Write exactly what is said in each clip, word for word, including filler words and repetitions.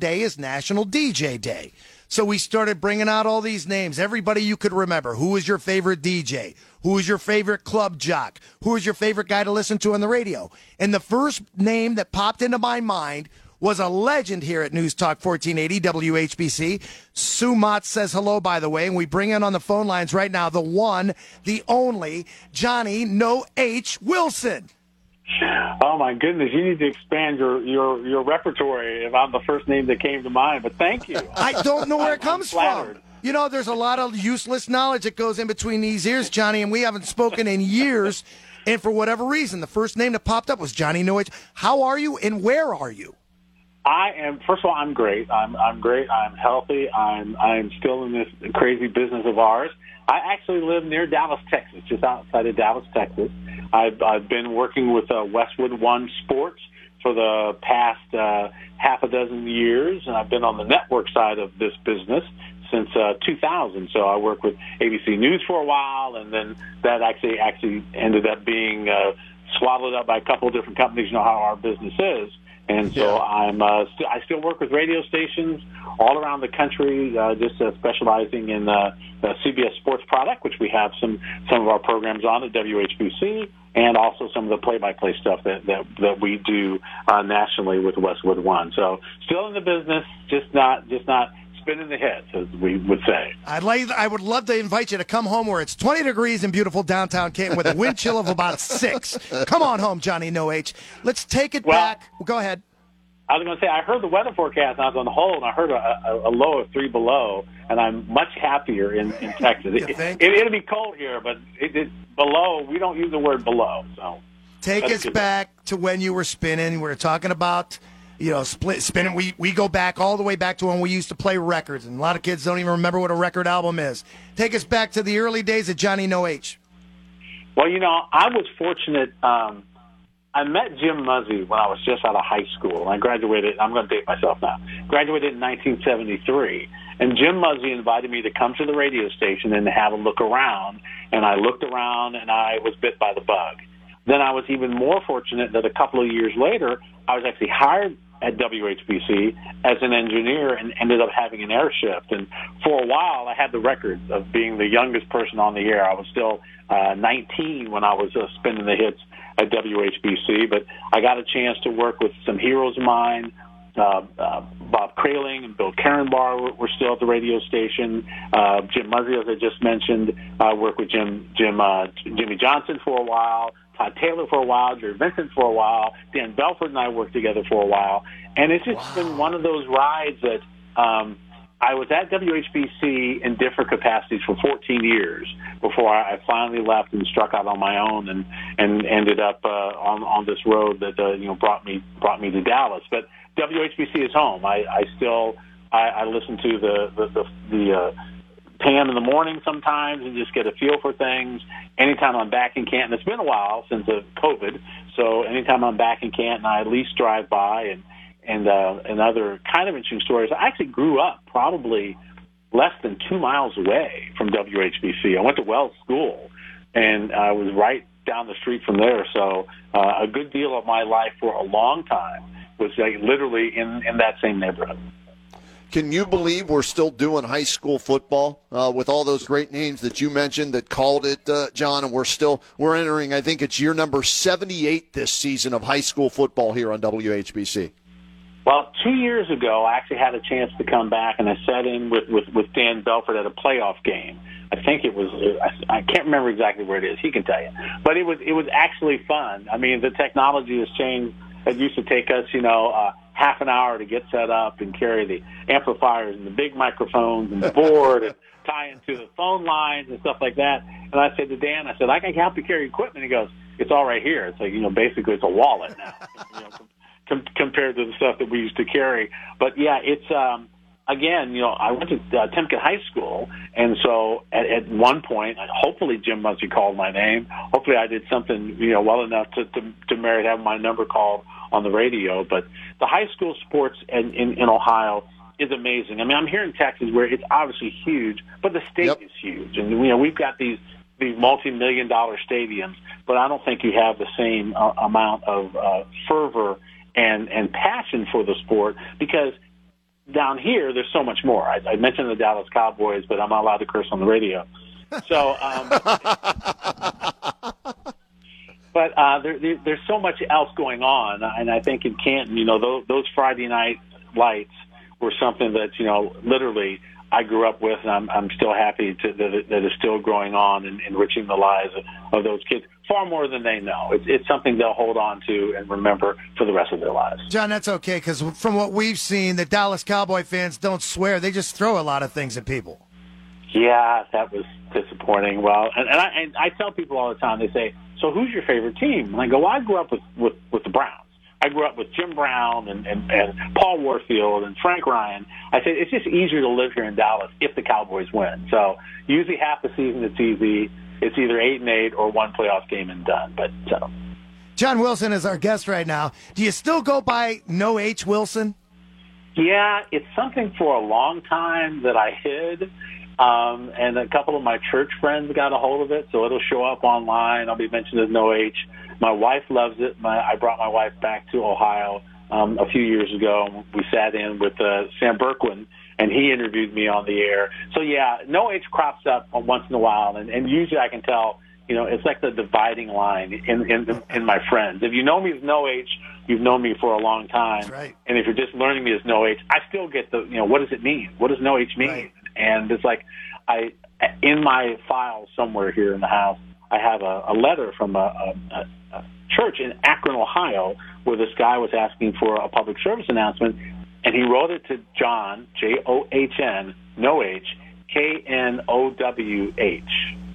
day is National D J Day. So we started bringing out all these names, everybody you could remember. Who was your favorite D J? Who was your favorite club jock? Who was your favorite guy to listen to on the radio? And the first name that popped into my mind was a legend here at News Talk fourteen eighty W H B C. Sue Mott says hello, by the way, and we bring in on the phone lines right now the one, the only, Johnny No H. Wilson. Oh, my goodness. You need to expand your, your, your repertoire if I'm the first name that came to mind, but thank you. I don't know where it comes flattered. from. You know, there's a lot of useless knowledge that goes in between these ears, Johnny, and we haven't spoken in years. And for whatever reason, the first name that popped up was Johnny No H. How are you and where are you? I am. First of all, I'm great. I'm I'm great. I'm healthy. I'm I'm still in this crazy business of ours. I actually live near Dallas, Texas, just outside of Dallas, Texas. I've I've been working with uh, Westwood One Sports for the past uh, half a dozen years, and I've been on the network side of this business since uh, two thousand. So I worked with A B C News for a while, and then that actually actually ended up being uh, swallowed up by a couple of different companies. You know how our business is. And so yeah. I'm, uh, st- I still work with radio stations all around the country, uh, just uh, specializing in uh, the C B S Sports product, which we have some, some of our programs on at W H B C, and also some of the play-by-play stuff that, that, that we do uh, nationally with Westwood One. So still in the business, just not just not spinning the hits, as we would say. I'd like, I would love to invite you to come home where it's twenty degrees in beautiful downtown Canton with a wind chill of about six. Come on home, Johnny No H. Let's take it well, back. Go ahead. I was going to say, I heard the weather forecast, and I was on the whole, and I heard a, a, a low of three below, and I'm much happier in, in Texas. You it, think? It, it'll be cold here, but it, it, below, we don't use the word below. So take us back to when you were spinning. We were talking about, you know, split spinning. We we go back all the way back to when we used to play records, and a lot of kids don't even remember what a record album is. Take us back to the early days of Johnny No H. Well, you know, I was fortunate. Um, I met Jim Muzzy when I was just out of high school. I graduated, I'm going to date myself now, graduated in nineteen seventy-three. And Jim Muzzy invited me to come to the radio station and to have a look around. And I looked around, and I was bit by the bug. Then I was even more fortunate that a couple of years later, I was actually hired at W H B C as an engineer and ended up having an air shift. And for a while, I had the record of being the youngest person on the air. I was still uh, nineteen when I was uh, spinning the hits at W H B C, but I got a chance to work with some heroes of mine. Uh, uh, Bob Kraling and Bill Karenbar were, were still at the radio station. Uh, Jim Muzzy, as I just mentioned, I worked with Jim, Jim, uh, Jimmy Johnson for a while, Todd Taylor for a while, Jerry Vincent for a while, Dan Belford and I worked together for a while, and it's just wow. been one of those rides that um, I was at W H B C in different capacities for fourteen years before I finally left and struck out on my own and, and ended up uh, on on this road that uh, you know brought me brought me to Dallas. But W H B C is home. I, I still I, I listen to the the the, the uh, P M in the morning sometimes and just get a feel for things. Anytime I'm back in Canton, it's been a while since uh, COVID, so anytime I'm back in Canton, I at least drive by and. And uh, and other kind of interesting stories. I actually grew up probably less than two miles away from W H B C. I went to Wells School, and I was right down the street from there. So uh, a good deal of my life for a long time was like literally in, in that same neighborhood. Can you believe we're still doing high school football uh, with all those great names that you mentioned that called it, uh, John? And we're still we're entering. I think it's year number seventy-eight this season of high school football here on W H B C. Well, two years ago, I actually had a chance to come back, and I sat in with, with, with Dan Belford at a playoff game. I think it was, I, I can't remember exactly where it is. He can tell you. But it was it was actually fun. I mean, the technology has changed. It used to take us, you know, uh, half an hour to get set up and carry the amplifiers and the big microphones and the board and tie into the phone lines and stuff like that. And I said to Dan, I said, I can help you carry equipment. He goes, it's all right here. It's like, you know, basically it's a wallet now. You know, Com- compared to the stuff that we used to carry. But, yeah, it's, um, again, you know, I went to uh, Timken High School, and so at, at one point, hopefully Jim Muzzy called my name. Hopefully I did something, you know, well enough to, to, to merit having my number called on the radio. But the high school sports in, in, in Ohio is amazing. I mean, I'm here in Texas where it's obviously huge, but the state yep. is huge. And, you know, we've got these these multi-million dollar stadiums, but I don't think you have the same uh, amount of uh, fervor and and passion for the sport, because down here, there's so much more. I, I mentioned the Dallas Cowboys, but I'm not allowed to curse on the radio. So, um, but uh, there, there, there's so much else going on, and I think in Canton, you know, those, those Friday night lights were something that, you know, literally I grew up with, and I'm, I'm still happy to, that, it, that it's still going on and enriching the lives of, of those kids far more than they know. It's, it's something they'll hold on to and remember for the rest of their lives. John, that's okay, because from what we've seen, the Dallas Cowboy fans don't swear. They just throw a lot of things at people. Yeah, that was disappointing. Well, and, and, I, and I tell people all the time, they say, so who's your favorite team? And I go, well, I grew up with, with, with the Browns. I grew up with Jim Brown and, and, and Paul Warfield and Frank Ryan. I said, it's just easier to live here in Dallas if the Cowboys win. So usually half the season it's easy. It's either eight and eight or one playoff game and done. But so. John Wilson is our guest right now. Do you still go by No H. Wilson? Yeah, it's something for a long time that I hid. Um, and a couple of my church friends got a hold of it, so it'll show up online. I'll be mentioned as No H. My wife loves it. My, I brought my wife back to Ohio um, a few years ago. We sat in with uh, Sam Berkwin, and he interviewed me on the air. So, yeah, No H crops up once in a while, and, and usually I can tell, you know, it's like the dividing line in, in, in my friends. If you know me as No H, you've known me for a long time. That's right. And if you're just learning me as No H, I still get the, you know, what does it mean? What does No H mean? Right. And it's like, I in my file somewhere here in the house, I have a, a letter from a, a, a church in Akron, Ohio, where this guy was asking for a public service announcement, and he wrote it to John, J O H N, No H, K N O W H,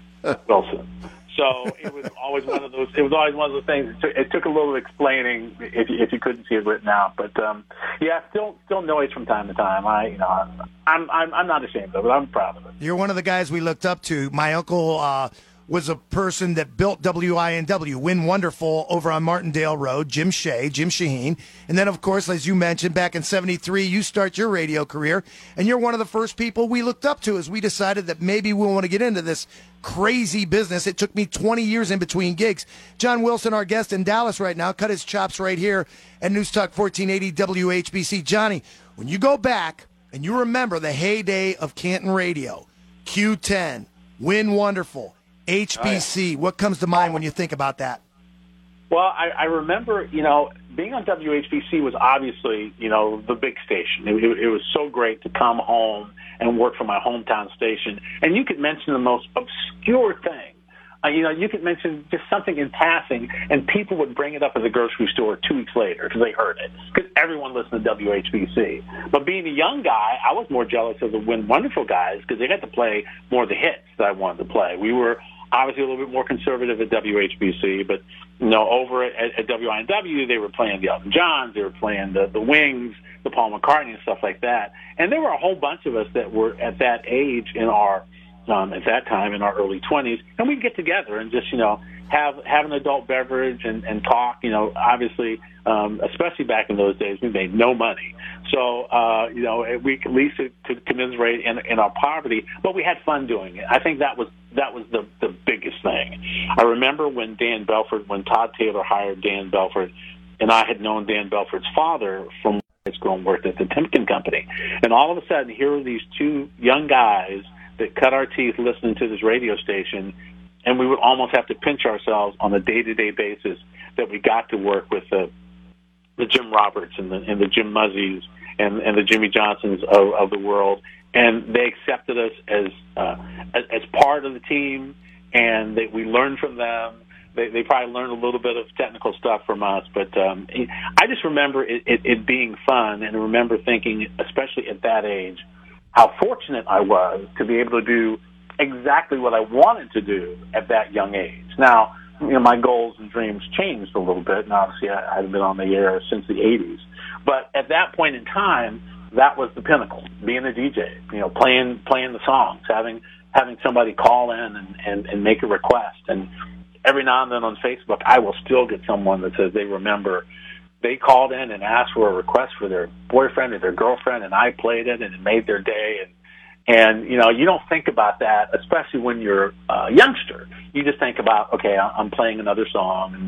Wilson. So it was always one of those. It was always one of those things. It took, it took a little explaining if you, if you couldn't see it written out. But um, yeah, still still No H from time to time. I you know I'm I'm I'm not ashamed of it. I'm proud of it. You're one of the guys we looked up to. My uncle uh, was a person that built W I N W, Win Wonderful, over on Martindale Road. Jim Shea, Jim Shaheen, and then of course, as you mentioned, back in seventy-three, you start your radio career, and you're one of the first people we looked up to as we decided that maybe we want to get into this crazy business. It took me twenty years in between gigs. John Wilson, our guest in Dallas right now, cut his chops right here at News Talk fourteen eighty W H B C. Johnny, when you go back and you remember the heyday of Canton Radio, Q ten, Win Wonderful, H B C, oh, yeah. What comes to mind when you think about that? Well, I, I remember, you know, being on W H B C was obviously, you know, the big station. It, it, it was so great to come home and work for my hometown station. And you could mention the most obscure thing. Uh, you know, you could mention just something in passing, and people would bring it up at the grocery store two weeks later because they heard it, because everyone listened to W H B C. But being a young guy, I was more jealous of the Win Wonderful guys because they got to play more of the hits that I wanted to play. We were obviously a little bit more conservative at W H B C, but, you know, over at, at W I N W, they were playing the Elton Johns, they were playing the, the Wings, the Paul McCartney and stuff like that. And there were a whole bunch of us that were at that age in our, um, at that time in our early twenties, and we'd get together and just, you know, have, have an adult beverage and, and talk. You know, obviously, um, especially back in those days, we made no money. So, uh, you know, we at least could commiserate in, in our poverty, but we had fun doing it. I think that was, that was the, the biggest thing. I remember when Dan Belford, when Todd Taylor hired Dan Belford, and I had known Dan Belford's father from high school and worked at the Timken Company. And all of a sudden, here were these two young guys that cut our teeth listening to this radio station, and we would almost have to pinch ourselves on a day-to-day basis that we got to work with the, the Jim Roberts and the, and the Jim Muzzies and, and the Jimmy Johnsons of, of the world. And they accepted us as, uh, as as part of the team, and they, we learned from them. They, they probably learned a little bit of technical stuff from us, but um, I just remember it, it, it being fun, and I remember thinking, especially at that age, how fortunate I was to be able to do exactly what I wanted to do at that young age. Now, you know, my goals and dreams changed a little bit, and obviously I hadn't been on the air since the eighties. But at that point in time, that was the pinnacle, being a D J, you know, playing playing the songs, having having somebody call in and, and, and make a request. And every now and then on Facebook, I will still get someone that says they remember they called in and asked for a request for their boyfriend or their girlfriend, and I played it, and it made their day. And, and you know, you don't think about that, especially when you're a youngster. You just think about, okay, I'm playing another song, and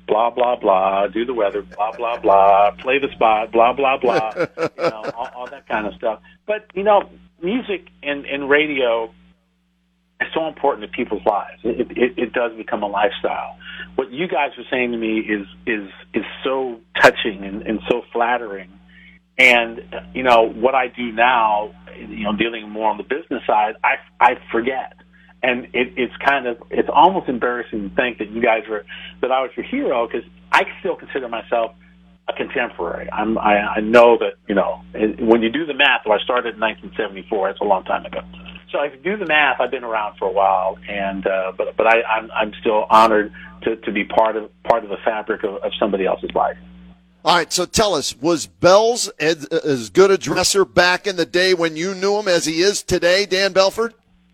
blah, blah, blah, do the weather, blah, blah, blah, play the spot, blah, blah, blah, you know, all, all that kind of stuff. But, you know, music and, and radio is so important to people's lives. It, it, it does become a lifestyle. What you guys are saying to me is is is so touching and, and so flattering. And, you know, what I do now, you know, dealing more on the business side, I, I forget. And it, it's kind of, it's almost embarrassing to think that you guys were, that I was your hero, because I still consider myself a contemporary. I'm, I, I know that, you know, when you do the math, well, I started in nineteen seventy-four, it's a long time ago. So if you do the math, I've been around for a while, and uh, but but I, I'm I'm still honored to, to be part of part of the fabric of, of somebody else's life. All right, so tell us, was Bells as, as good a dresser back in the day when you knew him as he is today, Dan Belford?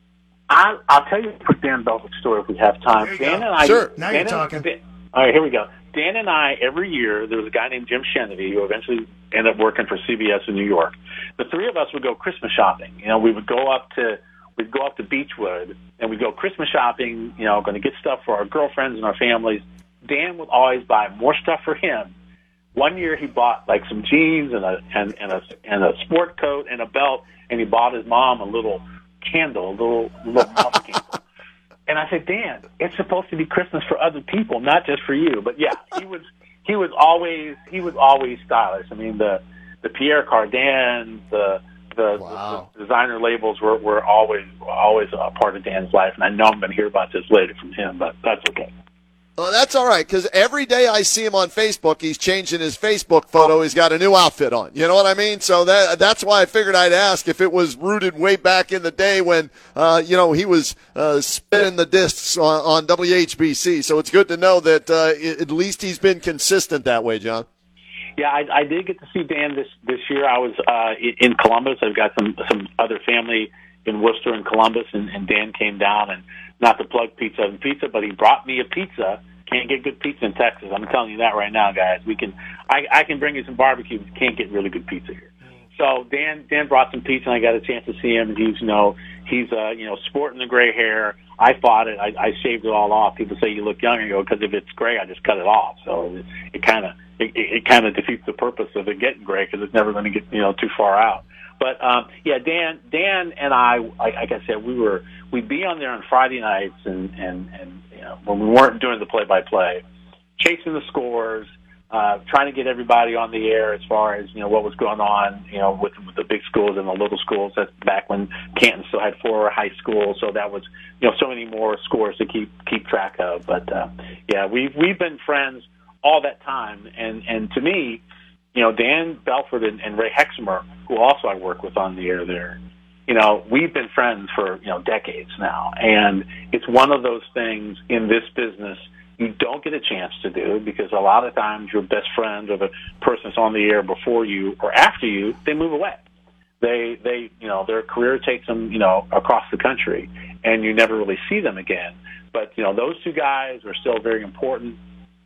I, I'll tell you a quick Dan Belford story if we have time. Dan go. and I, sure. Now Dan you're and, talking. Dan, all right, here we go. Dan and I, every year, there was a guy named Jim Shenedy who eventually ended up working for C B S in New York. The three of us would go Christmas shopping. You know, we would go up to we'd go up to Beechwood and we'd go Christmas shopping. You know, going to get stuff for our girlfriends and our families. Dan would always buy more stuff for him. One year, he bought like some jeans and a and, and a and a sport coat and a belt, and he bought his mom a little candle, a little little mouse candle. And I said, Dan, it's supposed to be Christmas for other people, not just for you. But yeah, he was he was always he was always stylish. I mean, the the Pierre Cardin, the the, wow. the designer labels were, were always always a part of Dan's life. And I know I'm going to hear about this later from him, but that's okay. Well, that's all right, because every day I see him on Facebook, he's changing his Facebook photo. He's got a new outfit on. You know what I mean? So that that's why I figured I'd ask if it was rooted way back in the day when, uh, you know, he was uh, spinning the discs on, on W H B C. So it's good to know that uh, at least he's been consistent that way, John. Yeah, I, I did get to see Dan this this year. I was uh, in Columbus. I've got some some other family in Worcester and Columbus, and, and Dan came down, and not to plug Pizza and Pizza, but he brought me a pizza. Can't get good pizza in Texas. I'm telling you that right now, guys. We can, I, I can bring you some barbecue, but you can't get really good pizza here. So Dan, Dan brought some pizza, and I got a chance to see him. And he's, you know, he's, uh, you know, sporting the gray hair. I fought it. I, I shaved it all off. People say you look young. I go, because if it's gray, I just cut it off. So it, it kind of, it, it kind of defeats the purpose of it getting gray, because it's never going to get, you know, too far out. But um, yeah, Dan, Dan and I, like, like I said, we were, we'd be on there on Friday nights, and and and you know, when we weren't doing the play-by-play, chasing the scores, uh, trying to get everybody on the air as far as, you know, what was going on, you know, with, with the big schools and the little schools. That's back when Canton still had four high schools, so that was, you know, so many more scores to keep keep track of. But uh, yeah, we've we've been friends all that time, and and to me, you know, Dan Belford and, and Ray Hexmer, who also I work with on the air there, you know, we've been friends for, you know, decades now. And it's one of those things in this business you don't get a chance to do, because a lot of times your best friend or the person that's on the air before you or after you, they move away. They, they, you know, their career takes them, you know, across the country, and you never really see them again. But, you know, those two guys are still very important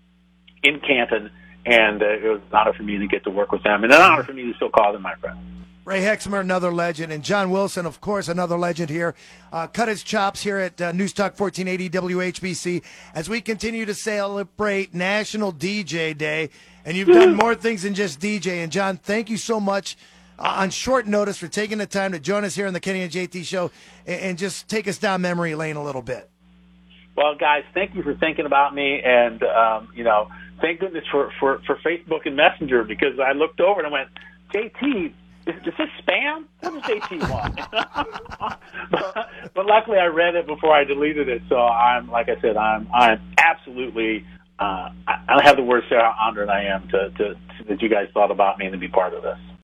in Canton, and uh, it was an honor for me to get to work with them, and an honor for me to still call them my friend. Ray Hexmer, another legend, and John Wilson, of course, another legend here. Uh, cut his chops here at uh, News Talk fourteen eighty W H B C as we continue to celebrate National D J Day. And you've done more things than just D J. And, John, thank you so much uh, on short notice for taking the time to join us here on the Kenny and J T Show and, and just take us down memory lane a little bit. Well, guys, thank you for thinking about me. And, um, you know, thank goodness for, for, for Facebook and Messenger, because I looked over and I went, J T, Is, is this spam? What does J T want? but, but luckily, I read it before I deleted it. So I'm, like I said, I'm, I'm absolutely. Uh, I, I don't have the words to say how honored I am to, to, to that you guys thought about me and to be part of this.